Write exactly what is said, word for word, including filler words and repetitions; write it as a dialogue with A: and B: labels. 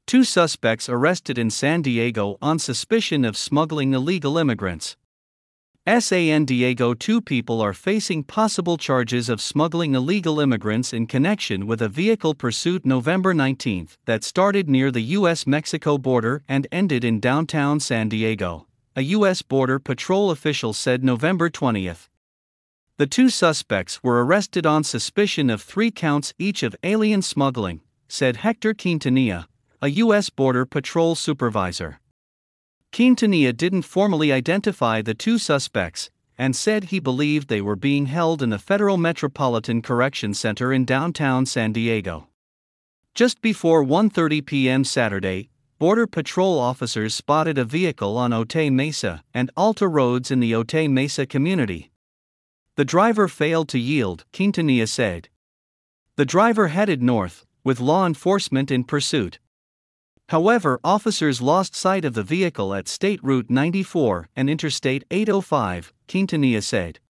A: Two suspects arrested in San Diego on suspicion of smuggling illegal immigrants. San Diego. Two people are facing possible charges of smuggling illegal immigrants in connection with a vehicle pursuit November nineteenth that started near the U S Mexico border and ended in downtown San Diego, a U S Border Patrol official said November twentieth. The two suspects were arrested on suspicion of three counts each of alien smuggling, said Hector Quintanilla, a U S Border Patrol supervisor. Quintanilla didn't formally identify the two suspects, and said he believed they were being held in the Federal Metropolitan Correction Center in downtown San Diego. Just before one thirty p m Saturday, Border Patrol officers spotted a vehicle on Otay Mesa and Alta roads in the Otay Mesa community. The driver failed to yield, Quintanilla said. The driver headed north, with law enforcement in pursuit. However, officers lost sight of the vehicle at State Route ninety-four and Interstate eight oh five, Quintanilla said.